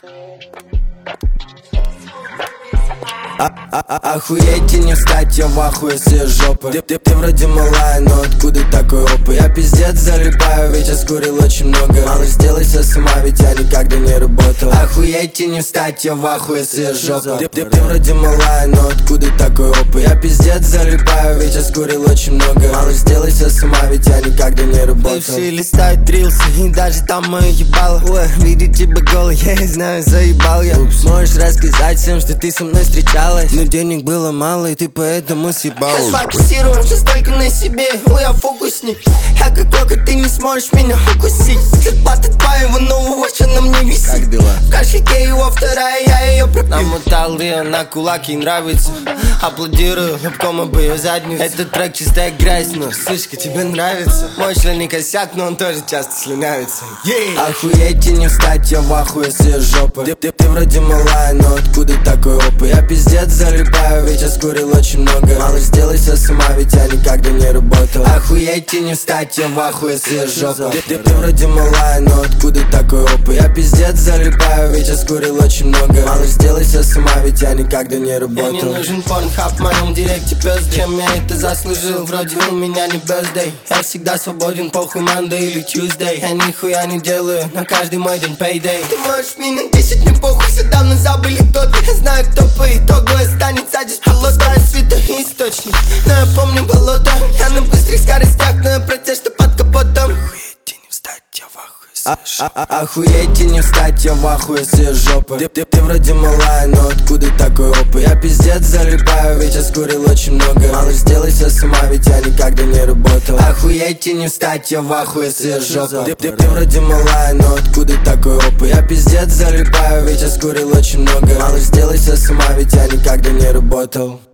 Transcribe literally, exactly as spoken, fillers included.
А, а, а, охуеть и не встать, я в ахуе с её жопы. Ты, ты, ты вроде малая, но откуда такой опыт? Я пиздец залипаю, ведь я скурил очень много. Мало сделайся сама, ведь я никогда не работал. Охуеть и не встать, я в ахуе с её жопы. Ты, ты, ты вроде малая, но откуда такой опыт? Я пиздец залипаю, ведь я скурил очень много. Мало сделайся сама, ведь я никогда не работал. Бывшие листают рилсы, и даже там моё ебало. Ой, видеть тебя голый, я не знаю, заебал я. Упс. Можешь рассказать всем, что ты со мной встречалась, но денег было мало, и ты поэтому съебал. Я сфокусирован сейчас только на себе, ой, я фокусник. Я как только, ты не сможешь меня укусить. Зарплата твоего нового watcha на мне висит. Как дела? В кошельке его вторая, я ее пропью. Намотал ее на кулак, ей нравится. Аплодирую, лобком об ее задницу. Этот трек чистая грязь, но слышка тебе нравится. Мой член не косяк, но он тоже часто слюнявится. yeah. Охуеть и не встать, я в ахуе с её жопы. Ты, ты, ты вроде малая, но откуда такой опыт? Я пиздец залипаю, ведь я скурил очень много. Мало сделайся сама, ведь я никогда не работал. Охуеть и не встать, я в ахуе с её жопы. Ты, ты, ты вроде малая, но откуда такой опыт? Я пиздец залипаю, ведь я скурил очень много. Мало сделайся сама, ведь я никогда не работал. Мне не нужен порнхаб в моем директе, пёс. Чем я это заслужил? Вроде у меня не birthday. Я всегда свободен, похуй Monday или Tuesday. Я нихуя не делаю, на каждый мой день payday. Ты можешь минут десять, мне похуй, все давно забыли кто ты. Я знаю, кто по итогу останется здесь болото. Света источник, но я помню болото. Я на быстрых скоростях, но я про те, что под капотом. Охуеть и не встать, я в ахуе с А, а, а, охуеть и не встать, я в ахуе с её жопы. Ты, ты, ты вроде малая, но откуда такой опыт? Я пиздец залипаю, ведь я скурил очень много. Мало сделайся сама, ведь я никогда не работал. Охуеть и не встать, я в ахуе с её жопы. Ты, ты, ты вроде малая, но откуда такой опыт? Я пиздец залипаю, ведь я скурил очень много. Мало сделайся сама, ведь я никогда не работал.